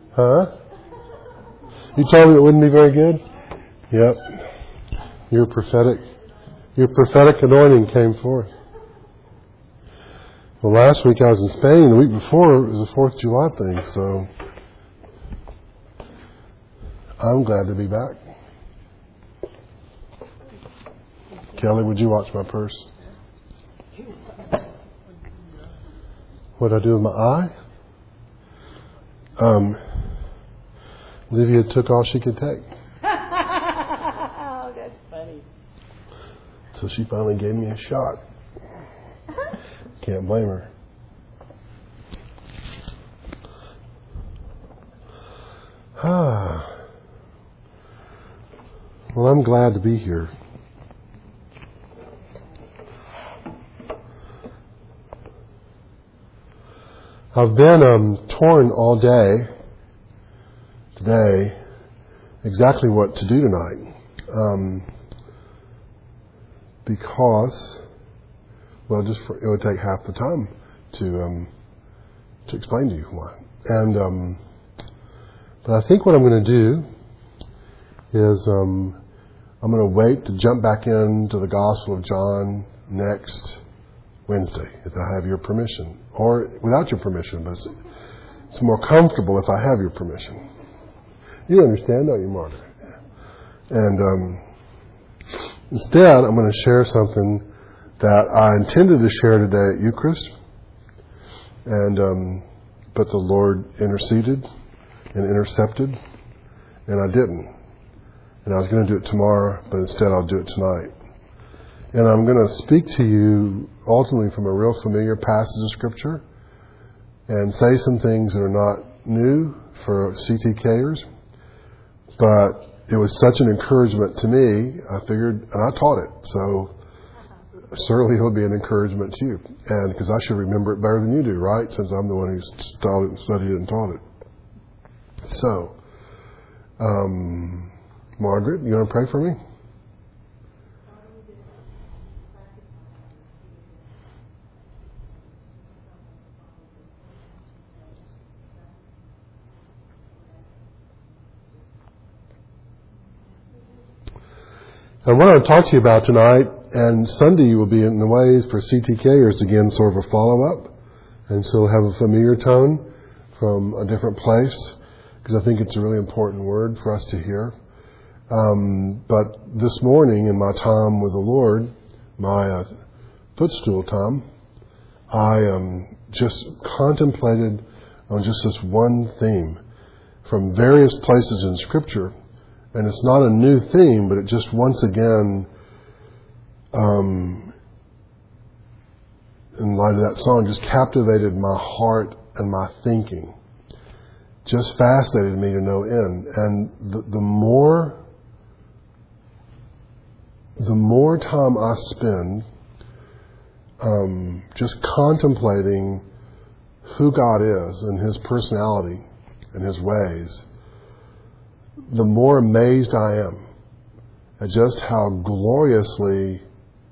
Huh? You told me it wouldn't be very good? Yep. Your prophetic anointing came forth. Well, last week I was in Spain. The week before it was the 4th of July thing, so I'm glad to be back. Kelly, would you watch my purse? What did I do with my eye? Livia took all she could take. Oh, that's funny. So she finally gave me a shot. Can't blame her. Well, I'm glad to be here. I've been torn all day today exactly what to do tonight. Because, well, it would take half the time to explain to you why. And but I think what I'm going to do is I'm going to wait to jump back into the Gospel of John next Wednesday, if I have your permission, or without your permission. But it's more comfortable if I have your permission. You understand, don't you, Martha? And instead, I'm going to share something that I intended to share today at Eucharist, and but the Lord interceded and intercepted, and I didn't. And I was going to do it tomorrow, but instead I'll do it tonight. And I'm going to speak to you ultimately from a real familiar passage of Scripture and say some things that are not new for CTKers, but it was such an encouragement to me, I figured, and I taught it, so certainly it'll be an encouragement to you. And because I should remember it better than you do, right? Since I'm the one who studied it and taught it. So, Margaret, you want to pray for me? And what I want to talk to you about tonight, and Sunday will be in the ways for CTKers, again, sort of a follow-up. And so we'll have a familiar tone from a different place, because I think it's a really important word for us to hear. But this morning in my time with the Lord, my footstool time, I just contemplated on just this one theme from various places in Scripture. And it's not a new theme, but it just once again, in light of that song, just captivated my heart and my thinking. Just fascinated me to no end. And the more time I spend just contemplating who God is and His personality and His ways, the more amazed I am at just how gloriously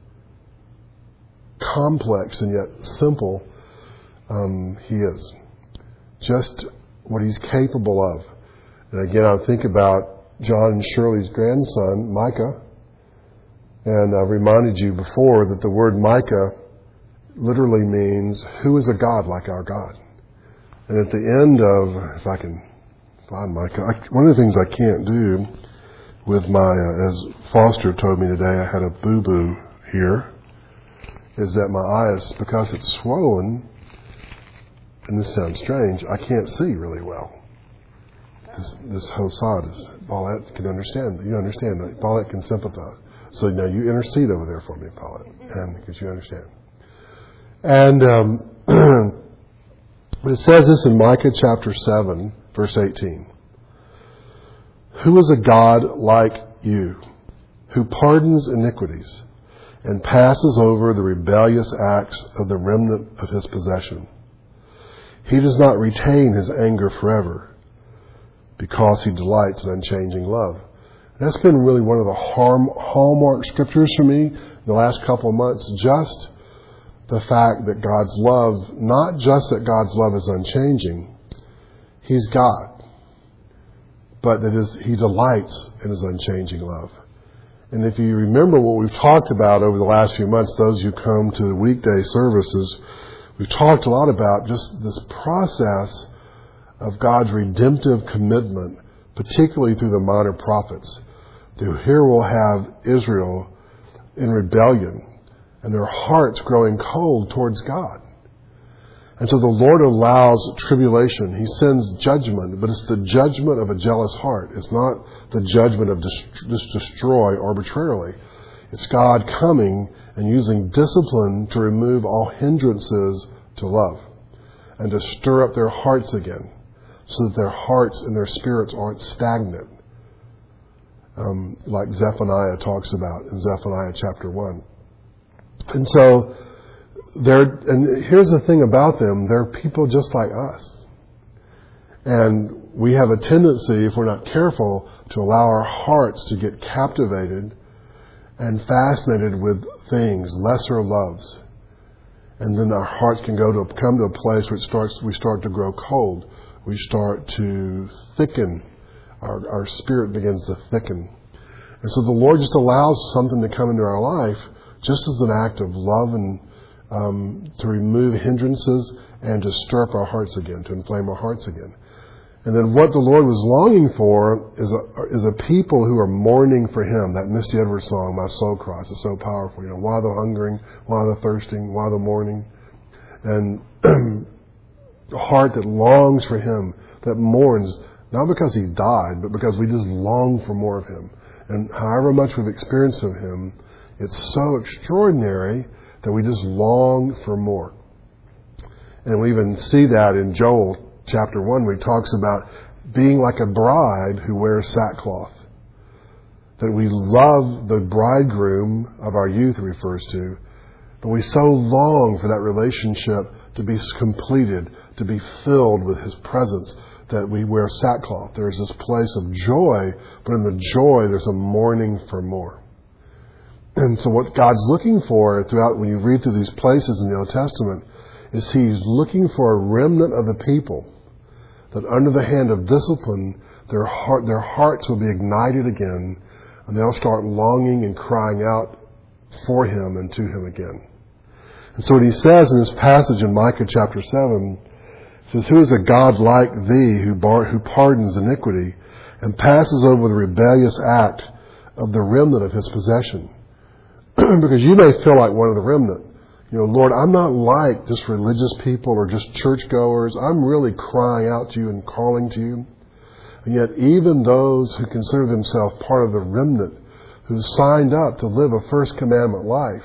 complex and yet simple He is. Just what He's capable of. And again, I think about John and Shirley's grandson, Micah. And I've reminded you before that the word Micah literally means, who is a God like our God? And at the end of, if I can find Micah, one of the things I can't do with my, as Foster told me today, I had a boo-boo here, is that my eye is, because it's swollen, and this sounds strange, I can't see really well. This whole side is, Paulette can understand. You understand that. Paulette can sympathize. So now you intercede over there for me, Paulette, and because you understand. And but it says this in Micah chapter 7, verse 18. Who is a God like you, who pardons iniquities and passes over the rebellious acts of the remnant of His possession? He does not retain His anger forever, because He delights in unchanging love. That's been really one of the hallmark scriptures for me the last couple of months. Just the fact that God's love, not just that God's love is unchanging, He's God. but that He delights in His unchanging love. And if you remember what we've talked about over the last few months, those who come to the weekday services, we've talked a lot about just this process of God's redemptive commitment, particularly through the minor prophets. Here we'll have Israel in rebellion and their hearts growing cold towards God. And so the Lord allows tribulation. He sends judgment, but it's the judgment of a jealous heart. It's not the judgment of just destroy arbitrarily. It's God coming and using discipline to remove all hindrances to love and to stir up their hearts again so that their hearts and their spirits aren't stagnant, like Zephaniah talks about in Zephaniah chapter 1. And so and here's the thing about them, they're people just like us. And we have a tendency, if we're not careful, to allow our hearts to get captivated and fascinated with things, lesser loves. And then our hearts can come to a place where we start to grow cold. We start to thicken. Our spirit begins to thicken. And so the Lord just allows something to come into our life just as an act of love and to remove hindrances and to stir up our hearts again, to inflame our hearts again. And then what the Lord was longing for is a people who are mourning for Him. That Misty Edwards song, My Soul Cries, is so powerful. Why the hungering, why the thirsting, why the mourning? And a heart that longs for Him, that mourns, not because He's died, but because we just long for more of Him. And however much we've experienced of Him, it's so extraordinary that we just long for more. And we even see that in Joel chapter 1, where he talks about being like a bride who wears sackcloth. That we love the bridegroom of our youth, it refers to, but we so long for that relationship to be completed, to be filled with His presence, that we wear sackcloth. There's this place of joy, but in the joy there's a mourning for more. And so what God's looking for throughout, when you read through these places in the Old Testament, is He's looking for a remnant of the people that under the hand of discipline, their hearts will be ignited again, and they'll start longing and crying out for Him and to Him again. And so what He says in this passage in Micah chapter 7, He says, "Who is a God like thee who pardons iniquity and passes over the rebellious act of the remnant of His possession?" Because you may feel like one of the remnant. Lord, I'm not like just religious people or just churchgoers. I'm really crying out to You and calling to You. And yet even those who consider themselves part of the remnant, who signed up to live a first commandment life,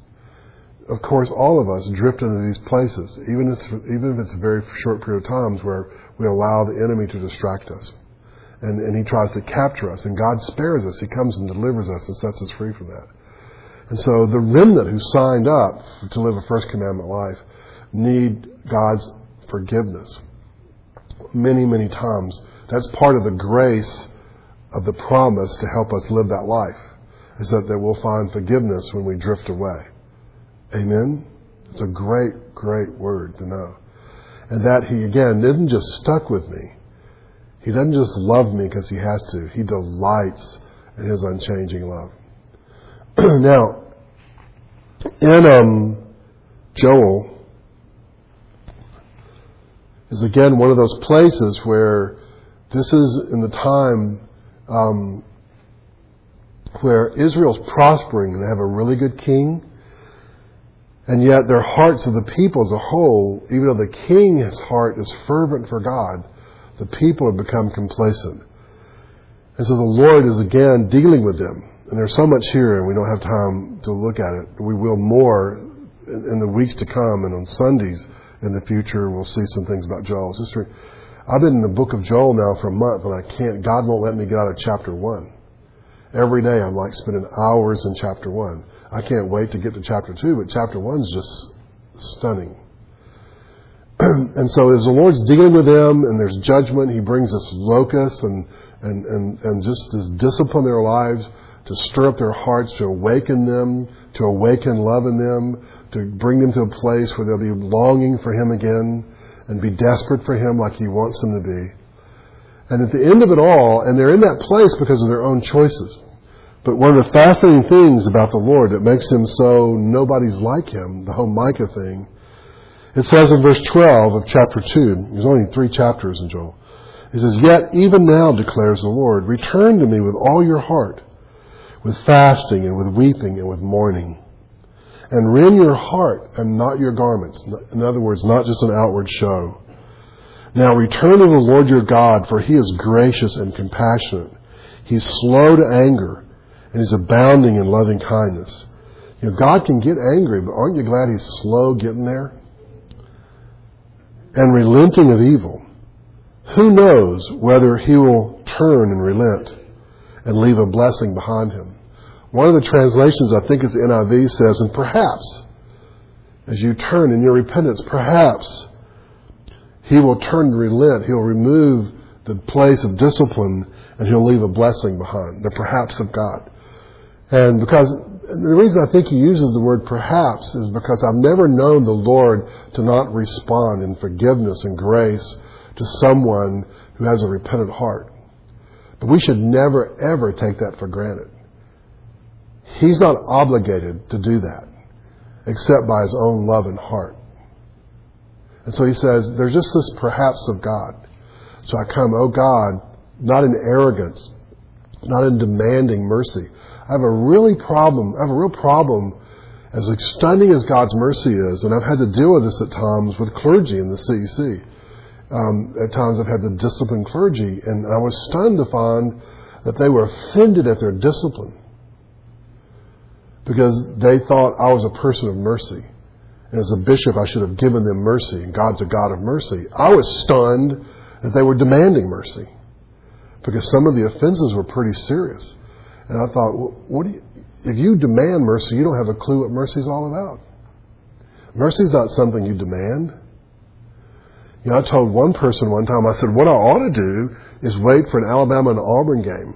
of course all of us drift into these places, even if it's a very short period of times where we allow the enemy to distract us. And he tries to capture us. And God spares us. He comes and delivers us and sets us free from that. And so the remnant who signed up to live a first commandment life need God's forgiveness. Many, many times. That's part of the grace of the promise to help us live that life, is that we'll find forgiveness when we drift away. Amen? It's a great, great word to know. And that He, again, isn't just stuck with me. He doesn't just love me because He has to. He delights in His unchanging love. Now, in Joel is again one of those places where this is in the time where Israel's prospering and they have a really good king, and yet their hearts of the people as a whole, even though the king's heart is fervent for God, the people have become complacent. And so the Lord is again dealing with them. And there's so much here, and we don't have time to look at it. We will more in the weeks to come, and on Sundays in the future, we'll see some things about Joel. I've been in the book of Joel now for a month, and God won't let me get out of chapter 1. Every day I'm like spending hours in chapter 1. I can't wait to get to chapter 2, but chapter 1 is just stunning. And so as the Lord's dealing with them, and there's judgment, He brings this locust and just this discipline in their lives, to stir up their hearts, to awaken them, to awaken love in them, to bring them to a place where they'll be longing for Him again and be desperate for Him like He wants them to be. And at the end of it all, and they're in that place because of their own choices. But one of the fascinating things about the Lord that makes him so nobody's like him, the whole Micah thing, it says in verse 12 of chapter 2, there's only 3 chapters in Joel. It says, "Yet even now, declares the Lord, return to me with all your heart, with fasting and with weeping and with mourning. And rend your heart and not your garments." In other words, not just an outward show. "Now return to the Lord your God, for he is gracious and compassionate. He's slow to anger, and he's abounding in loving kindness." You know, God can get angry, but aren't you glad he's slow getting there? "And relenting of evil. Who knows whether he will turn and relent and leave a blessing behind him?" One of the translations, I think it's the NIV, says, "And perhaps, as you turn in your repentance, perhaps he will turn and relent. He'll remove the place of discipline and he'll leave a blessing behind." The perhaps of God. And the reason I think he uses the word perhaps is because I've never known the Lord to not respond in forgiveness and grace to someone who has a repentant heart. But we should never, ever take that for granted. He's not obligated to do that, except by his own love and heart. And so he says, there's just this perhaps of God. So I come, "Oh God," not in arrogance, not in demanding mercy. I have a real problem, as stunning as God's mercy is, and I've had to deal with this at times with clergy in the CEC. At times I've had to discipline clergy, and I was stunned to find that they were offended at their discipline because they thought I was a person of mercy. And as a bishop, I should have given them mercy, and God's a God of mercy. I was stunned that they were demanding mercy because some of the offenses were pretty serious. And I thought, if you demand mercy, you don't have a clue what mercy's all about. Mercy's not something you demand. You know, I told one person one time, I said, what I ought to do is wait for an Alabama and Auburn game.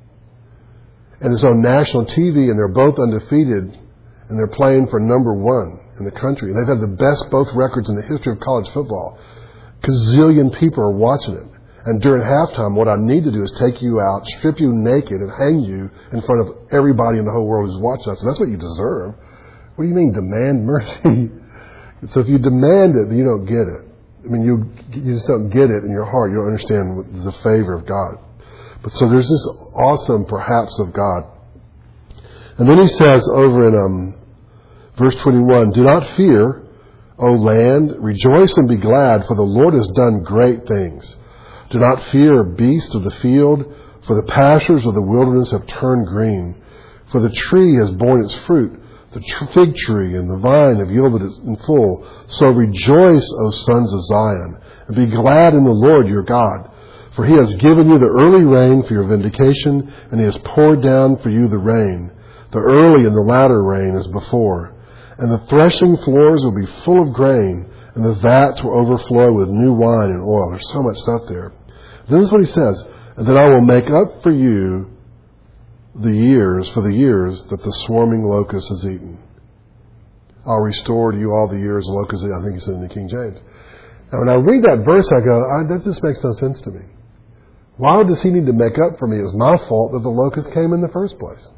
And it's on national TV, and they're both undefeated, and they're playing for number 1 in the country. And they've had the best both records in the history of college football. Gazillion people are watching it. And during halftime, what I need to do is take you out, strip you naked, and hang you in front of everybody in the whole world who's watching us. And that's what you deserve. What do you mean, demand mercy? So if you demand it, then you don't get it. I mean, you just don't get it in your heart. You don't understand the favor of God. But so there's this awesome perhaps of God. And then he says over in verse 21, "Do not fear, O land, rejoice and be glad, for the Lord has done great things. Do not fear, beasts of the field, for the pastures of the wilderness have turned green. For the tree has borne its fruit, the fig tree and the vine have yielded it in full. So rejoice, O sons of Zion, and be glad in the Lord your God. For he has given you the early rain for your vindication, and he has poured down for you the rain. The early and the latter rain as before. And the threshing floors will be full of grain, and the vats will overflow with new wine and oil." There's so much stuff there. Then this is what he says, "And then I will make up for you the years that the swarming locust has eaten. I'll restore to you all the years the locust has eaten." I think he said in the King James. Now when I read that verse, I go, that just makes no sense to me. Why does he need to make up for me? It was my fault that the locust came in the first place.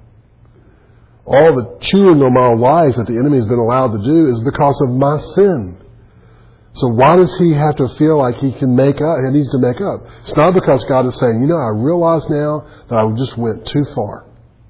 All the chewing on my life that the enemy has been allowed to do is because of my sin. So why does he have to feel like he needs to make up? It's not because God is saying, I realize now that I just went too far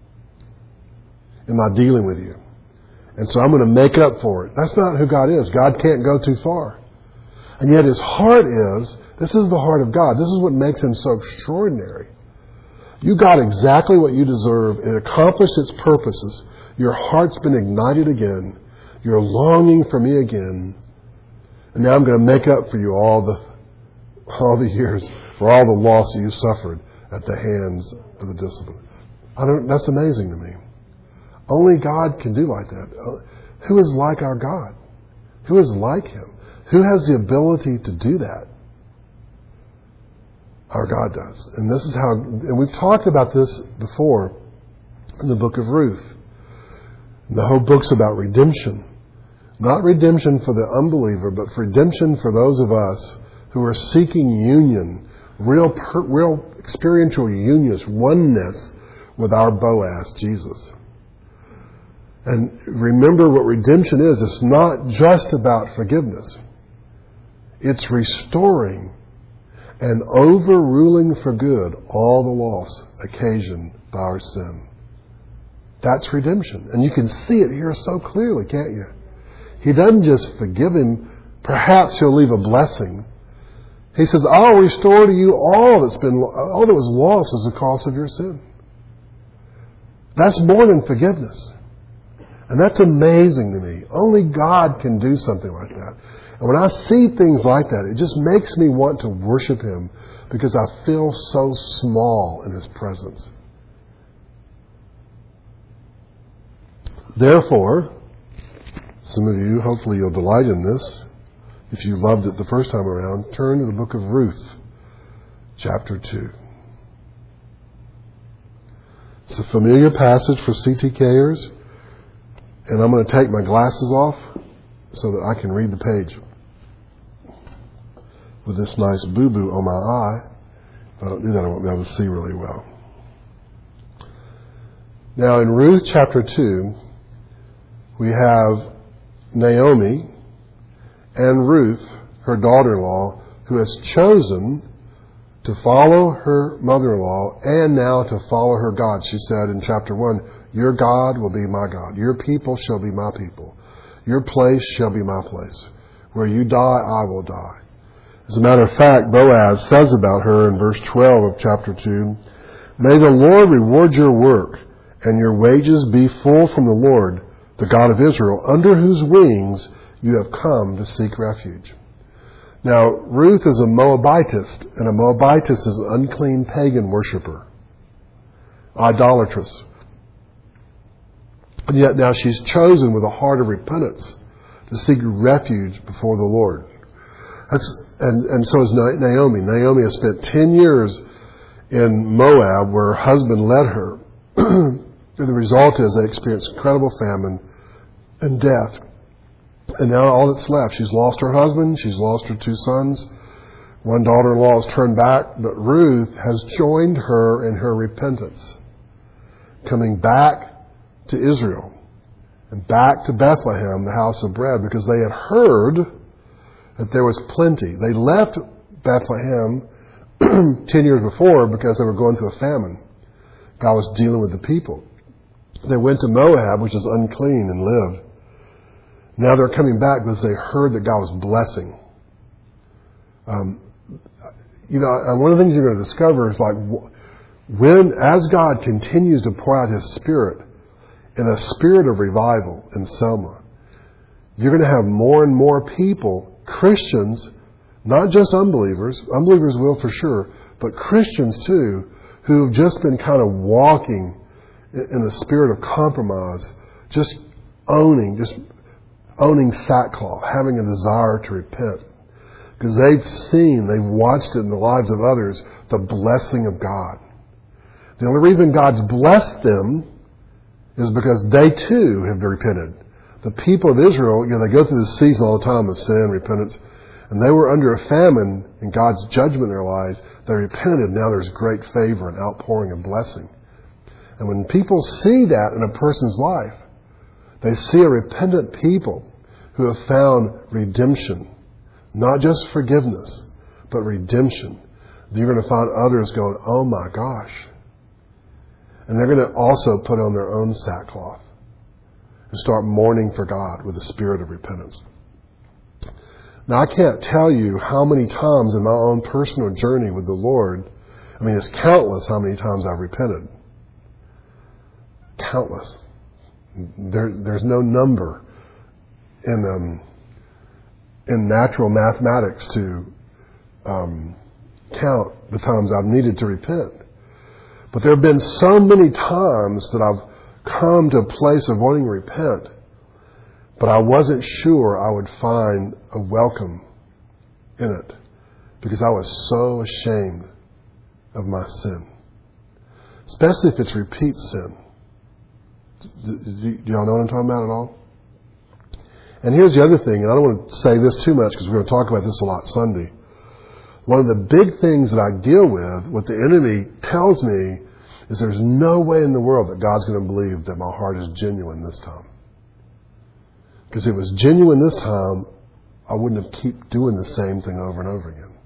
in my dealing with you. And so I'm going to make up for it. That's not who God is. God can't go too far. And yet his heart this is the heart of God. This is what makes him so extraordinary. You got exactly what you deserve. It accomplished its purposes. Your heart's been ignited again. You're longing for me again. And now I'm going to make up for you all the years, for all the loss that you suffered at the hands of the discipline. That's amazing to me. Only God can do like that. Who is like our God? Who is like him? Who has the ability to do that? Our God does. And this is and we've talked about this before in the book of Ruth. The whole book's about redemption. Not redemption for the unbeliever, but redemption for those of us who are seeking union real experiential union, oneness with our Boaz, Jesus. And remember what redemption is. It's not just about forgiveness. It's restoring and overruling for good all the loss occasioned by our sin. That's redemption. And you can see it here so clearly, can't you? He doesn't just forgive him. Perhaps he'll leave a blessing. He says, I'll restore to you all that was lost as the cost of your sin. That's more than forgiveness. And that's amazing to me. Only God can do something like that. And when I see things like that, it just makes me want to worship Him because I feel so small in His presence. Therefore, some of you, hopefully you'll delight in this. If you loved it the first time around, turn to the book of Ruth, chapter 2. It's a familiar passage for CTKers. And I'm going to take my glasses off so that I can read the page with this nice boo-boo on my eye. If I don't do that, I won't be able to see really well. Now, in Ruth chapter 2, we have Naomi and Ruth, her daughter-in-law, who has chosen to follow her mother-in-law and now to follow her God. She said in chapter 1, your God will be my God. Your people shall be my people. Your place shall be my place. Where you die, I will die. As a matter of fact, Boaz says about her in verse 12 of chapter 2, may the Lord reward your work and your wages be full from the Lord, the God of Israel, under whose wings you have come to seek refuge. Now, Ruth is a Moabitist, and a Moabitist is an unclean pagan worshiper, idolatrous. And yet now she's chosen with a heart of repentance to seek refuge before the Lord. And so is Naomi. Naomi has spent 10 years in Moab where her husband led her. And the result is they experienced incredible famine and death. And now all that's left, she's lost her husband, she's lost her 2 sons. One daughter-in-law has turned back, but Ruth has joined her in her repentance, coming back to Israel and back to Bethlehem, the house of bread, because they had heard that there was plenty. They left Bethlehem 10 years before because they were going through a famine. God was dealing with the people. They went to Moab, which is unclean, and lived. Now they're coming back because they heard that God was blessing. And one of the things you're going to discover is as God continues to pour out His Spirit, in a spirit of revival in Selma, you're going to have more and more people, Christians, not just unbelievers will for sure, but Christians too, who have just been kind of walking in the spirit of compromise, just owning sackcloth, having a desire to repent. Because they've watched it in the lives of others, the blessing of God. The only reason God's blessed them is because they too have repented. The people of Israel, they go through this season all the time of sin, repentance, and they were under a famine in God's judgment in their lives. They repented. Now there's great favor and outpouring of blessing. And when people see that in a person's life, they see a repentant people who have found redemption, not just forgiveness, but redemption. You're going to find others going, oh my gosh. And they're going to also put on their own sackcloth and start mourning for God with a spirit of repentance. Now, I can't tell you how many times in my own personal journey with the Lord, it's countless how many times I've repented. Countless. There's no number in natural mathematics to count the times I've needed to repent. But there have been so many times that I've come to a place of wanting to repent, but I wasn't sure I would find a welcome in it because I was so ashamed of my sin, especially if it's repeat sin. Do y'all know what I'm talking about at all? And here's the other thing, and I don't want to say this too much because we're going to talk about this a lot Sunday. One of the big things that I deal with, what the enemy tells me, is there's no way in the world that God's going to believe that my heart is genuine this time. Because if it was genuine this time, I wouldn't have keep doing the same thing over and over again.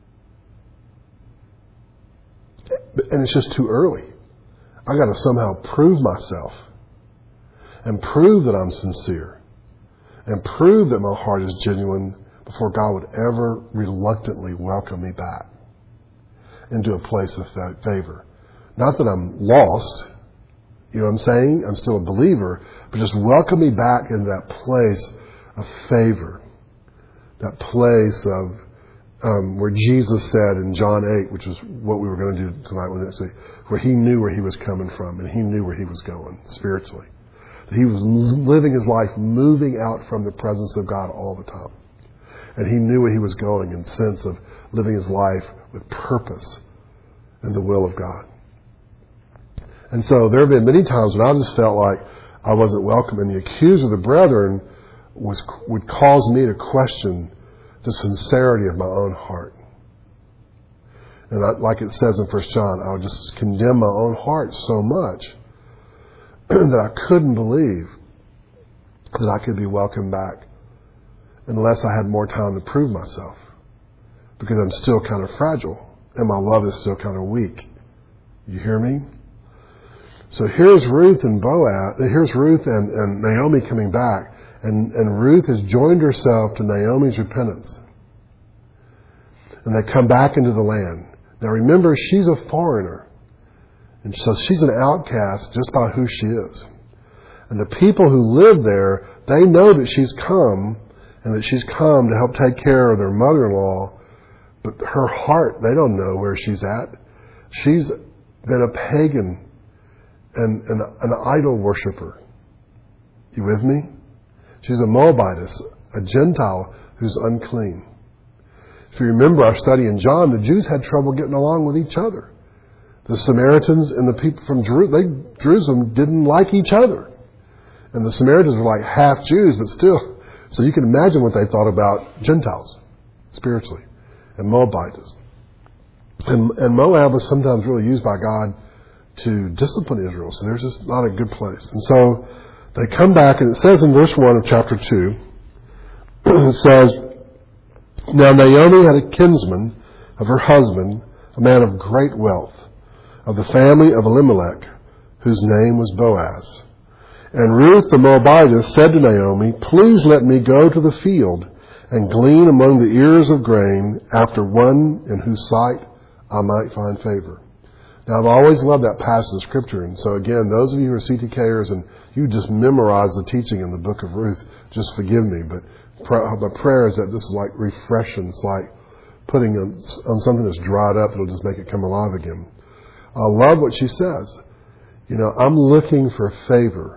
And it's just too early. I got to somehow prove myself and prove that I'm sincere and prove that my heart is genuine before God would ever reluctantly welcome me back into a place of favor. Not that I'm lost, you know what I'm saying? I'm still a believer, but just welcome me back into that place of favor. That place of where Jesus said in John 8, which is what we were going to do tonight, where he knew where he was coming from and he knew where he was going spiritually. That he was living his life moving out from the presence of God all the time. And he knew where he was going in the sense of living his life with purpose and the will of God. And so there have been many times when I just felt like I wasn't welcome, and the accuser of the brethren would cause me to question the sincerity of my own heart. And like it says in 1 John, I would just condemn my own heart so much that I couldn't believe that I could be welcomed back unless I had more time to prove myself. Because I'm still kind of fragile and my love is still kind of weak. You hear me? So here's Ruth and Naomi coming back. And Ruth has joined herself to Naomi's repentance. And they come back into the land. Now remember, she's a foreigner. And so she's an outcast just by who she is. And the people who live there, they know that she's come and that she's come to help take care of their mother-in-law. But her heart, they don't know where she's at. She's been a pagan and an idol worshiper. You with me? She's a Moabitess, a Gentile who's unclean. If you remember our study in John, the Jews had trouble getting along with each other. The Samaritans and the people from Jerusalem didn't like each other. And the Samaritans were like half Jews, but still. So you can imagine what they thought about Gentiles, spiritually, and Moabites. And Moab was sometimes really used by God to discipline Israel. So there's just not a good place. And so they come back, and it says in verse 1 of chapter 2, it says, Now Naomi had a kinsman of her husband, a man of great wealth, of the family of Elimelech, whose name was Boaz. And Ruth the Moabitess said to Naomi, Please let me go to the field and glean among the ears of grain after one in whose sight I might find favor. Now, I've always loved that passage of Scripture. And so, again, those of you who are CTKers and you just memorize the teaching in the book of Ruth, just forgive me. But my prayer is that this is like refreshing. It's like putting on something that's dried up. It'll just make it come alive again. I love what she says. You know, I'm looking for favor.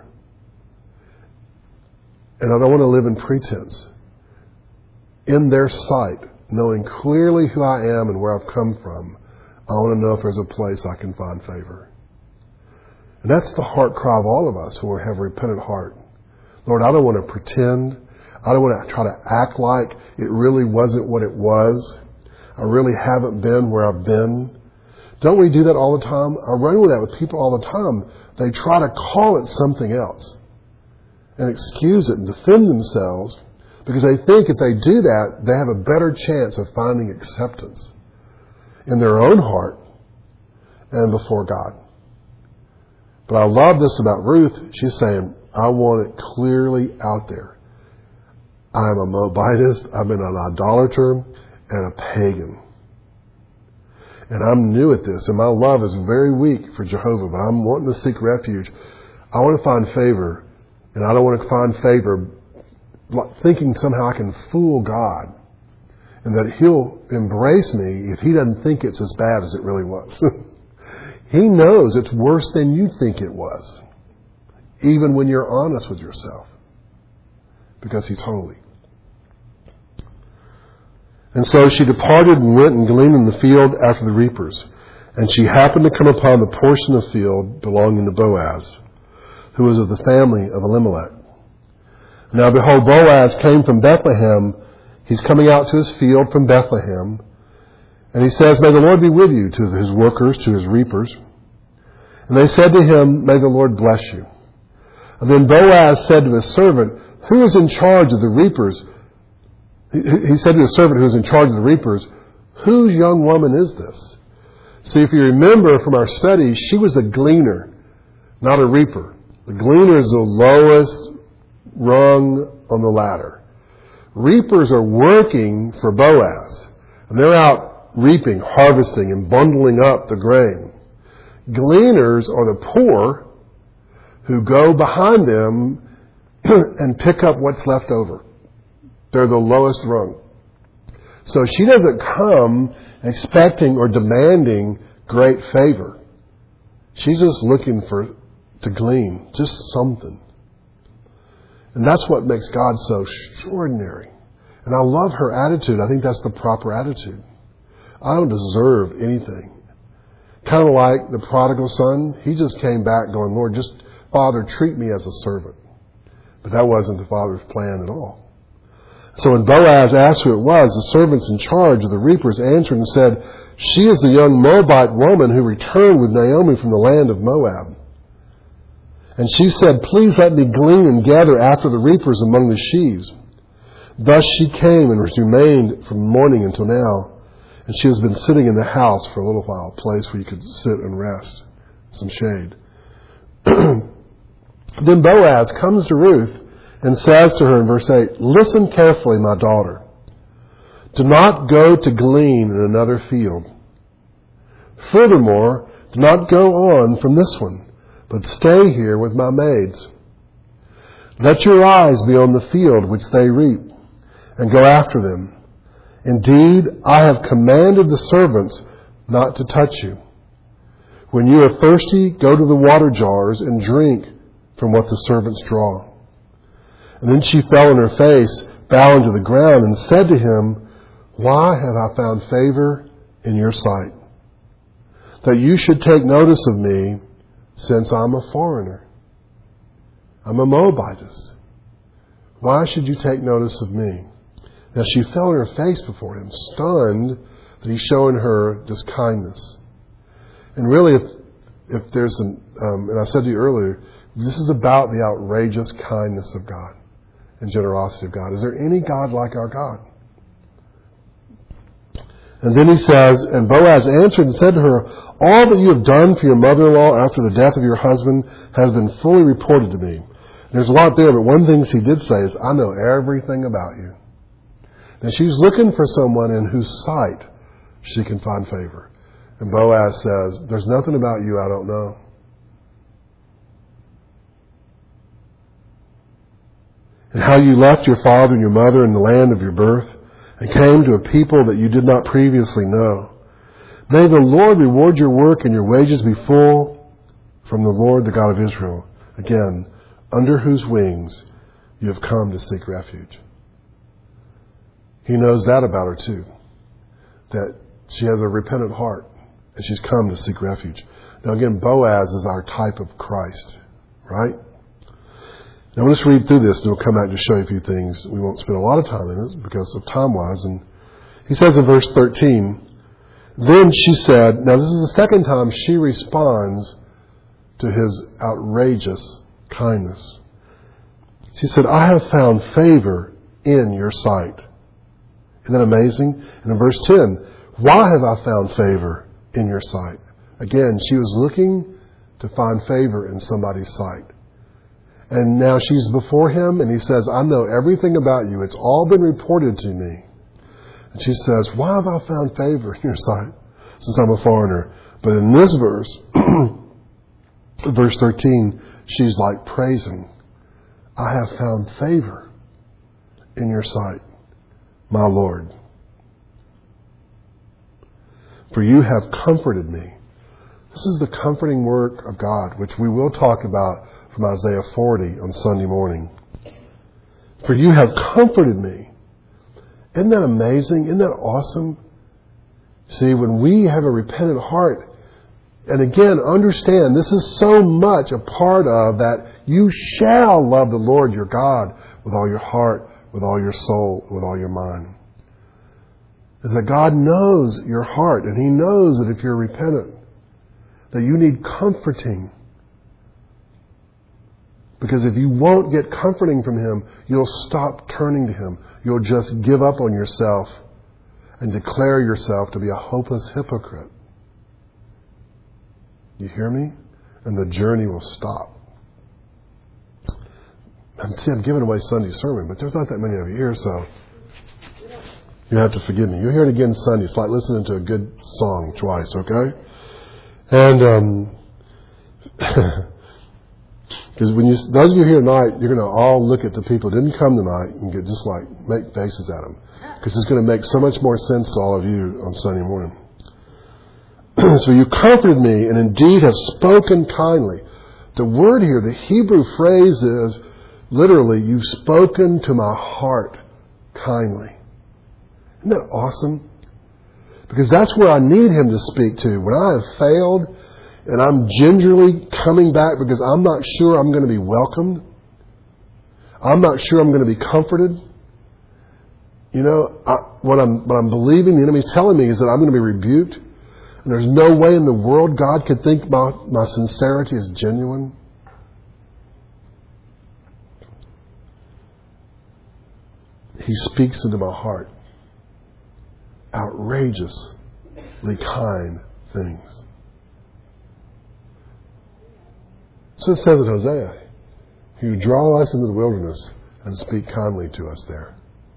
And I don't want to live in pretense. In their sight, knowing clearly who I am and where I've come from, I want to know if there's a place I can find favor. And that's the heart cry of all of us when we have a repentant heart. Lord, I don't want to pretend. I don't want to try to act like it really wasn't what it was. I really haven't been where I've been. Don't we do that all the time? I run with that with people all the time. They try to call it something else and excuse it and defend themselves because they think if they do that, they have a better chance of finding acceptance in their own heart and before God. But I love this about Ruth. She's saying, I want it clearly out there. I'm a Moabitess, I've been an idolater and a pagan. And I'm new at this, and my love is very weak for Jehovah, but I'm wanting to seek refuge. I want to find favor, and I don't want to find favor thinking somehow I can fool God and that He'll embrace me if He doesn't think it's as bad as it really was. He knows it's worse than you think it was, even when you're honest with yourself, because He's holy. And so she departed and went and gleaned in the field after the reapers. And she happened to come upon the portion of field belonging to Boaz, who was of the family of Elimelech. Now behold, Boaz came from Bethlehem. He's coming out to his field from Bethlehem. And he says, "May the Lord be with you," to his workers, to his reapers. And they said to him, "May the Lord bless you." And then Boaz said to his servant, "Who is in charge of the reapers?" He said to his servant who was in charge of the reapers, "Whose young woman is this?" See, if you remember from our study, she was a gleaner, not a reaper. The gleaner is the lowest rung on the ladder. Reapers are working for Boaz, and they're out reaping, harvesting, and bundling up the grain. Gleaners are the poor who go behind them and pick up what's left over. They're the lowest rung. So she doesn't come expecting or demanding great favor. She's just looking to glean, just something. And that's what makes God so extraordinary. And I love her attitude. I think that's the proper attitude. I don't deserve anything. Kind of like the prodigal son. He just came back going, "Lord, just, Father, treat me as a servant." But that wasn't the Father's plan at all. So when Boaz asked who it was, the servants in charge of the reapers answered and said, "She is the young Moabite woman who returned with Naomi from the land of Moab. And she said, 'Please let me glean and gather after the reapers among the sheaves.' Thus she came and remained from morning until now. And she has been sitting in the house for a little while, a place where you could sit and rest, some shade." Then Boaz comes to Ruth and says to her in verse 8, "Listen carefully, my daughter. Do not go to glean in another field. Furthermore, do not go on from this one, but stay here with my maids. Let your eyes be on the field which they reap, and go after them. Indeed, I have commanded the servants not to touch you. When you are thirsty, go to the water jars and drink from what the servants draw." And then she fell on her face, bowing to the ground, and said to him, "Why have I found favor in your sight, that you should take notice of me, since I'm a foreigner? I'm a Moabitess. Why should you take notice of me?" Now she fell on her face before him, stunned that he's showing her this kindness. And really, if there's and I said to you earlier, this is about the outrageous kindness of God and generosity of God. Is there any God like our God? And then he says, and Boaz answered and said to her, "All that you have done for your mother-in-law after the death of your husband has been fully reported to me." And there's a lot there, but one thing she did say is, "I know everything about you." Now she's looking for someone in whose sight she can find favor. And Boaz says, "There's nothing about you I don't know." "And how you left your father and your mother in the land of your birth, and came to a people that you did not previously know. May the Lord reward your work and your wages be full from the Lord, the God of Israel. Again, under whose wings you have come to seek refuge." He knows that about her too, that she has a repentant heart and she's come to seek refuge. Now again, Boaz is our type of Christ, right? Now let's read through this and we'll come back to show you a few things. We won't spend a lot of time in it because of time-wise. And he says in verse 13, "Then she said," now this is the second time she responds to his outrageous kindness. She said, "I have found favor in your sight." Isn't that amazing? And in verse 10, "Why have I found favor in your sight?" Again, she was looking to find favor in somebody's sight. And now she's before him and he says, "I know everything about you. It's all been reported to me." And she says, "Why have I found favor in your sight, since I'm a foreigner?" But in this verse, verse 13, she's like praising, "I have found favor in your sight, my Lord. For you have comforted me." This is the comforting work of God, which we will talk about from Isaiah 40 on Sunday morning. "For you have comforted me." Isn't that amazing? Isn't that awesome? See, when we have a repentant heart, and again, understand, this is so much a part of that you shall love the Lord your God with all your heart, with all your soul, with all your mind. is that God knows your heart, and He knows that if you're repentant, that you need comforting. Because if you won't get comforting from Him, you'll stop turning to Him. You'll just give up on yourself and declare yourself to be a hopeless hypocrite. You hear me? And the journey will stop. I'm giving away Sunday sermon, but there's not that many of you here, so you have to forgive me. You'll hear it again Sunday. It's like listening to a good song twice, okay? And because those of you here tonight, you're going to all look at the people who didn't come tonight and just make faces at them. Because it's going to make so much more sense to all of you on Sunday morning. So you comforted me and indeed have spoken kindly. The word here, the Hebrew phrase is literally, you've spoken to my heart kindly. Isn't that awesome? Because that's where I need Him to speak to. When I have failed and I'm gingerly coming back because I'm not sure I'm going to be welcomed. I'm not sure I'm going to be comforted. You know, what I'm believing the enemy's telling me is that I'm going to be rebuked. And there's no way in the world God could think my sincerity is genuine. He speaks into my heart outrageously kind things. So it says in Hosea, you draw us into the wilderness and speak kindly to us there.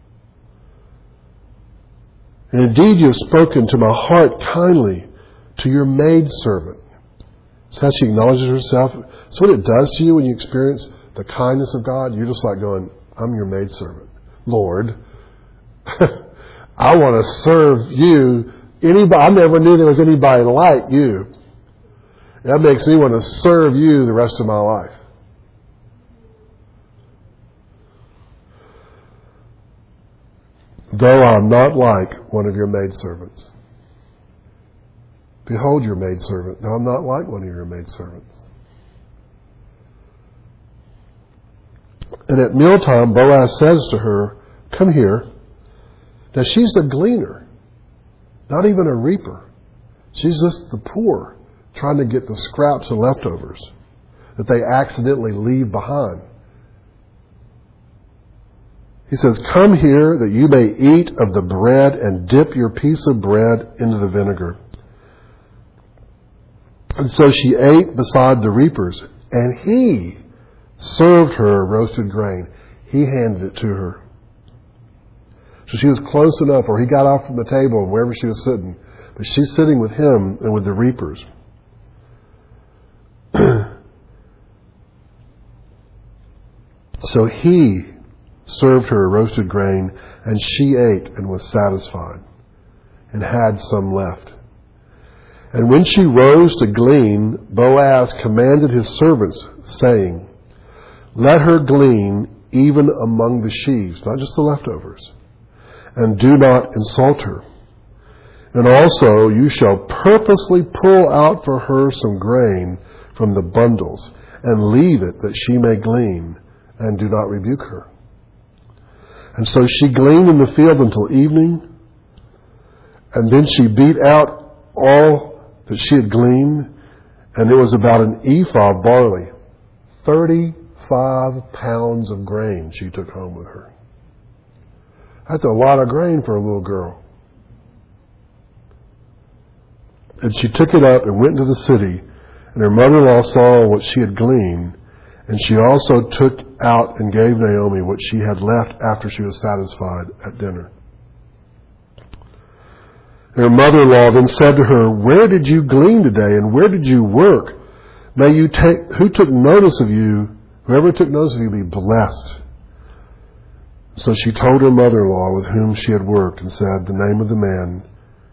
And indeed you have spoken to my heart kindly, to your maidservant. So how she acknowledges herself. So what it does to you when you experience the kindness of God, you're just like going, I'm your maidservant. Lord, I want to serve you. I never knew there was anybody like you. That makes me want to serve you the rest of my life. Though I'm not like one of your maidservants. Behold your maidservant. Though I'm not like one of your maidservants. And at mealtime, Boaz says to her, come here. Now she's a gleaner, not even a reaper. She's just the poor trying to get the scraps and leftovers that they accidentally leave behind. He says, come here that you may eat of the bread and dip your piece of bread into the vinegar. And so she ate beside the reapers, and he served her roasted grain. He handed it to her. So she was close enough, or he got off from the table wherever she was sitting. But she's sitting with him and with the reapers. So he served her roasted grain, and she ate and was satisfied, and had some left. And when she rose to glean, Boaz commanded his servants, saying, let her glean even among the sheaves, not just the leftovers, and do not insult her. And also you shall purposely pull out for her some grain from the bundles, and leave it that she may glean, and do not rebuke her. And so she gleaned in the field until evening, and then she beat out all that she had gleaned, and it was about an ephah of barley, 35 pounds of grain she took home with her. That's a lot of grain for a little girl. And she took it up and went into the city, and her mother-in-law saw what she had gleaned, and she also took out and gave Naomi what she had left after she was satisfied at dinner. And her mother-in-law then said to her, where did you glean today, and where did you work? Who took notice of you, whoever took notice of you, be blessed. So she told her mother-in-law with whom she had worked, and said, the name of the man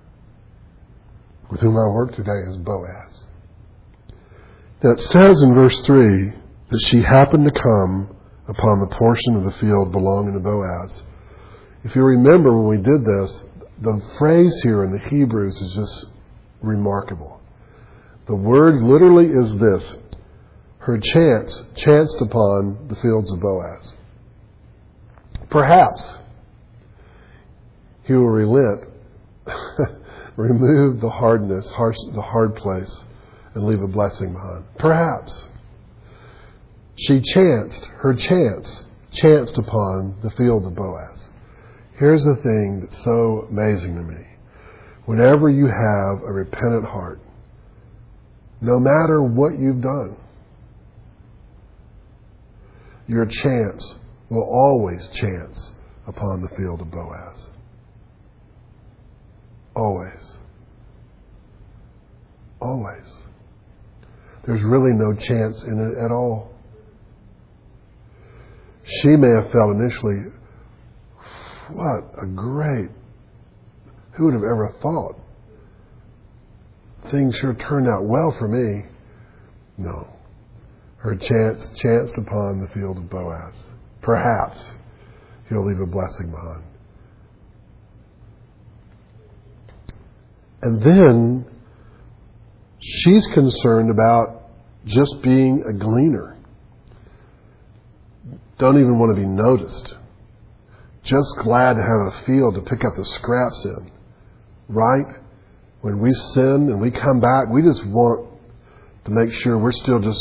with whom I work today is Boaz. Now it says in verse 3 that she happened to come upon the portion of the field belonging to Boaz. If you remember when we did this, the phrase here in the Hebrews is just remarkable. The word literally is this: her chanced upon the fields of Boaz. Perhaps he will relent remove the hardness, the hard place, and leave a blessing behind. Perhaps. Her chance chanced upon the field of Boaz. Here's the thing that's so amazing to me. Whenever you have a repentant heart, no matter what you've done, your chance will always chance upon the field of Boaz. Always. Always. There's really no chance in it at all. She may have felt initially, what a great, who would have ever thought? Things sure turned out well for me. No. Her chance chanced upon the field of Boaz. Perhaps he'll leave a blessing behind. And then she's concerned about just being a gleaner. Don't even want to be noticed. Just glad to have a field to pick up the scraps in. Right? When we sin and we come back, we just want to make sure we're still just,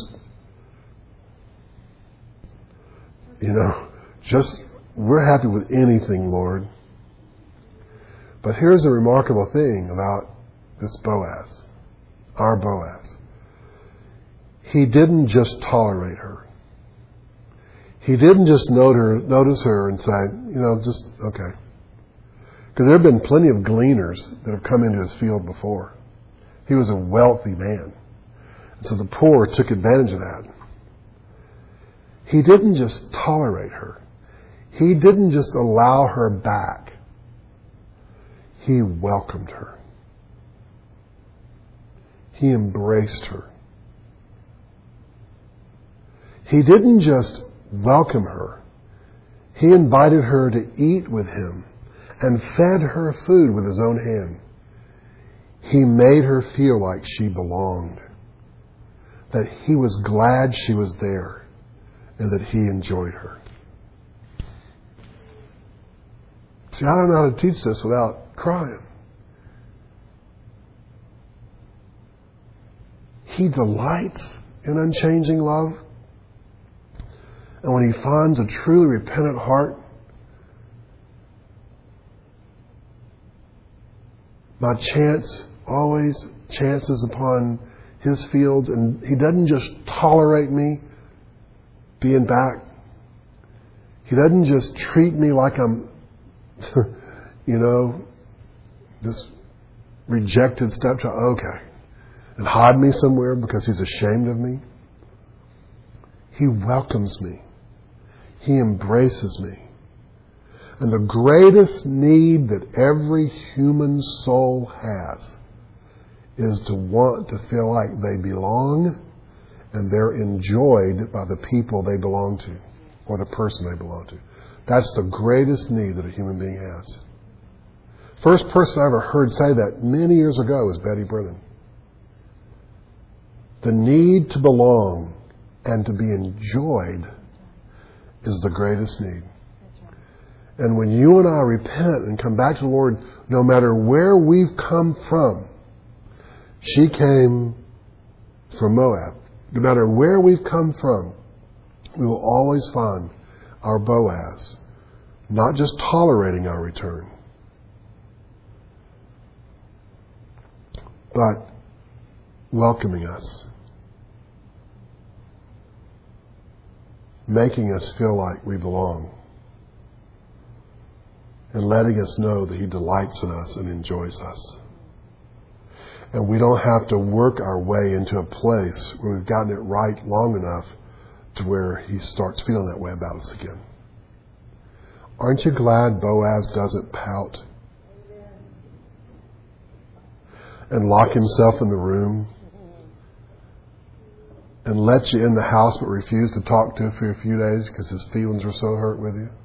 we're happy with anything, Lord. But here's a remarkable thing about this Boaz, our Boaz. He didn't just tolerate her. He didn't just notice her and say, just, okay. Because there have been plenty of gleaners that have come into his field before. He was a wealthy man. And so the poor took advantage of that. He didn't just tolerate her. He didn't just allow her back. He welcomed her. He embraced her. He didn't just welcome her. He invited her to eat with him and fed her food with his own hand. He made her feel like she belonged, that he was glad she was there, and that he enjoyed her. See, I don't know how to teach this without crying. He delights in unchanging love. And when he finds a truly repentant heart, my chance always chances upon his fields, and he doesn't just tolerate me being back. He doesn't just treat me like I'm, this rejected stepchild. Okay. And hide me somewhere because he's ashamed of me. He welcomes me. He embraces me. And the greatest need that every human soul has is to want to feel like they belong and they're enjoyed by the people they belong to or the person they belong to. That's the greatest need that a human being has. First person I ever heard say that many years ago was Betty Brennan. The need to belong and to be enjoyed is the greatest need. And when you and I repent and come back to the Lord, no matter where we've come from, she came from Moab. No matter where we've come from, we will always find our Boaz not just tolerating our return, but welcoming us, making us feel like we belong, and letting us know that he delights in us and enjoys us. And we don't have to work our way into a place where we've gotten it right long enough to where he starts feeling that way about us again. Aren't you glad Boaz doesn't pout and lock himself in the room and let you in the house but refuse to talk to you for a few days because his feelings are so hurt with you?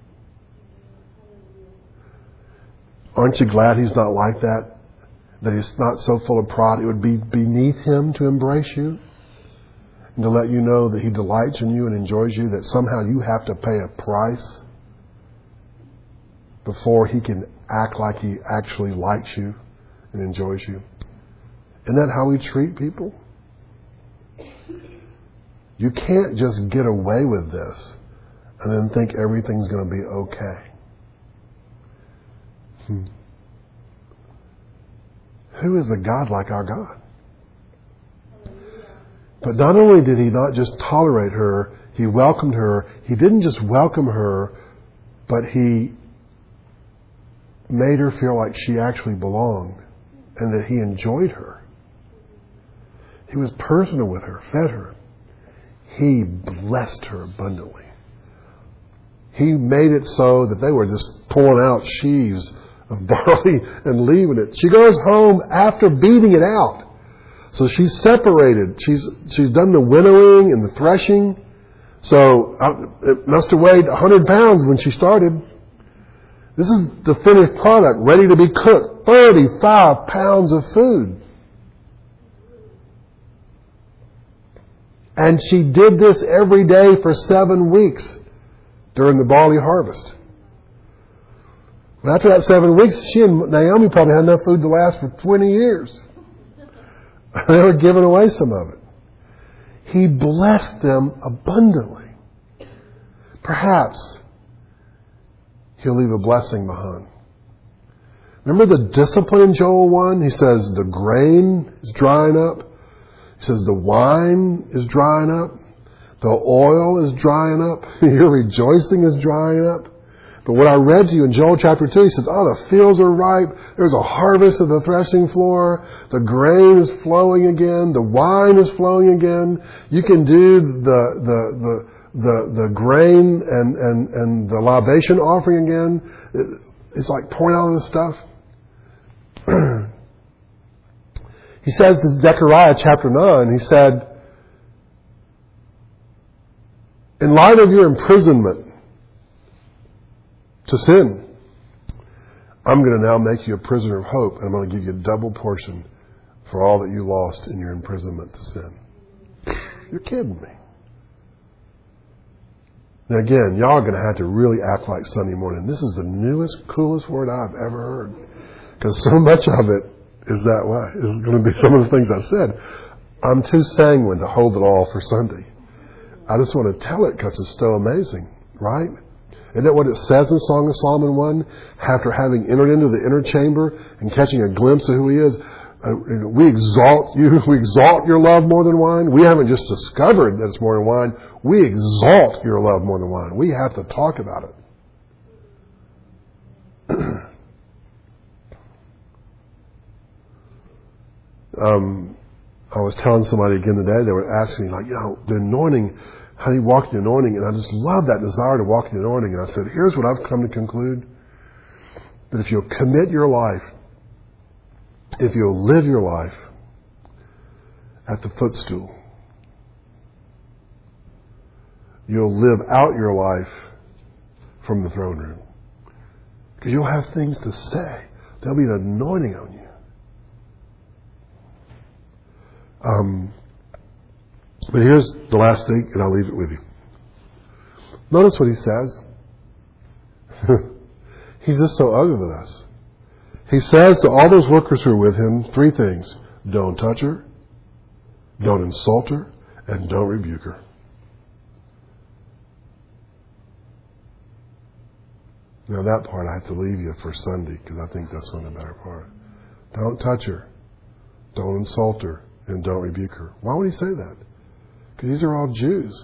Aren't you glad he's not like that? That he's not so full of pride it would be beneath him to embrace you and to let you know that he delights in you and enjoys you, that somehow you have to pay a price before he can act like he actually likes you and enjoys you. Isn't that how we treat people? You can't just get away with this and then think everything's going to be okay. Who is a God like our God? But not only did he not just tolerate her, he welcomed her. He didn't just welcome her, but he made her feel like she actually belonged and that he enjoyed her. He was personal with her, fed her. He blessed her abundantly. He made it so that they were just pulling out sheaves of barley and leaving it. She goes home after beating it out. So she's separated. She's done the winnowing and the threshing. So it must have weighed 100 pounds when she started. This is the finished product, ready to be cooked. 35 pounds of food. And she did this every day for 7 weeks during the barley harvest. After that 7 weeks, she and Naomi probably had enough food to last for 20 years. They were giving away some of it. He blessed them abundantly. Perhaps he'll leave a blessing behind. Remember the discipline in Joel 1? He says the grain is drying up. He says the wine is drying up. The oil is drying up. Your rejoicing is drying up. But what I read to you in Joel chapter 2, he says, the fields are ripe. There's a harvest of the threshing floor. The grain is flowing again. The wine is flowing again. You can do the grain and the libation offering again. It's like pouring out of the stuff. He says in Zechariah chapter 9, he said, in light of your imprisonment to sin, I'm going to now make you a prisoner of hope, and I'm going to give you a double portion for all that you lost in your imprisonment to sin. You're kidding me. Now again, y'all are going to have to really act like Sunday morning. This is the newest, coolest word I've ever heard. Because so much of it is that way. It's going to be some of the things I said. I'm too sanguine to hold it all for Sunday. I just want to tell it because it's so amazing, right? Isn't that what it says in Song of Solomon 1? After having entered into the inner chamber and catching a glimpse of who he is, we exalt you. We exalt your love more than wine. We haven't just discovered that it's more than wine. We exalt your love more than wine. We have to talk about it. I was telling somebody again today, they were asking me, like, the anointing, how do you walk in the anointing? And I just love that desire to walk in the anointing. And I said, here's what I've come to conclude. That if you'll commit your life, if you'll live your life at the footstool, you'll live out your life from the throne room. Because you'll have things to say. There'll be an anointing on you. But here's the last thing, and I'll leave it with you. Notice what he says. He's just so other than us. He says to all those workers who are with him 3 things. Don't touch her, don't insult her, and don't rebuke her. Now that part I have to leave you for Sunday because I think that's one of the better part. Don't touch her, don't insult her, and don't rebuke her. Why would he say that? Because these are all Jews.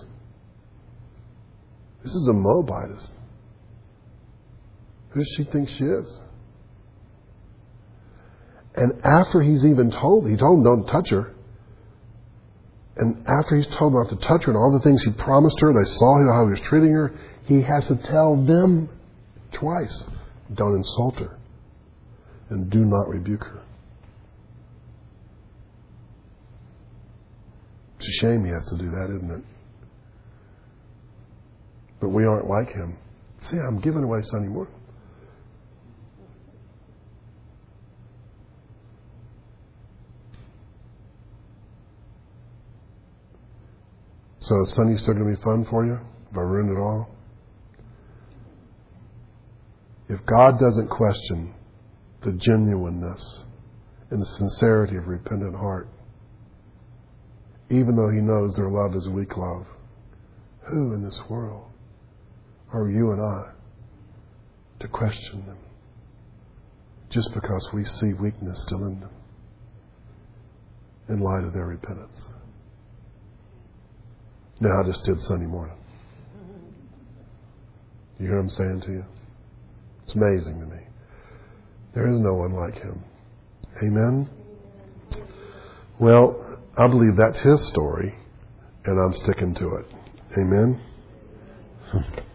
This is a Moabitess. Who does she think she is? And after he's even told, he told them don't touch her. And after he's told them not to touch her and all the things he promised her, they saw how he was treating her, he has to tell them twice, don't insult her and do not rebuke her. It's a shame he has to do that, isn't it? But we aren't like him. See, I'm giving away Sunday morning. So is Sunday still going to be fun for you? Have I ruined it all? If God doesn't question the genuineness in the sincerity of a repentant heart, even though he knows their love is weak love. Who in this world are you and I to question them just because we see weakness still in them in light of their repentance? Now, I just did Sunday morning. You hear what I'm saying to you? It's amazing to me. There is no one like him. Amen? Well, I believe that's his story, and I'm sticking to it. Amen?